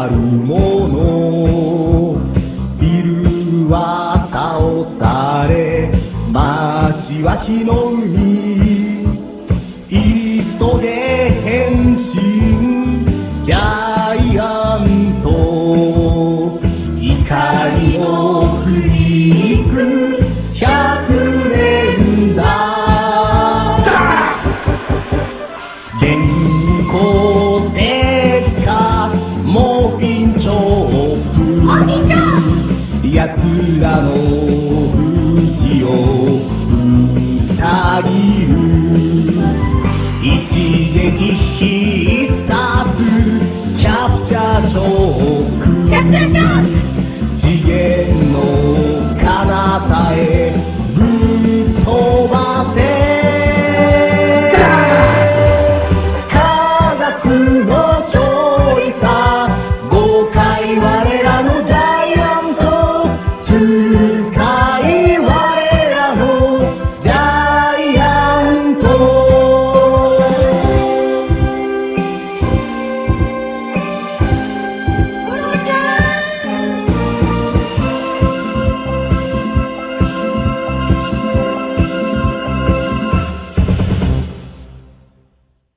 るもの。ビルは倒され、街は火の海。急げ変身ジャイアント、光を振り行く100年だ。電光石火モーフィンチョップ、奴らの武器を裏切る。一撃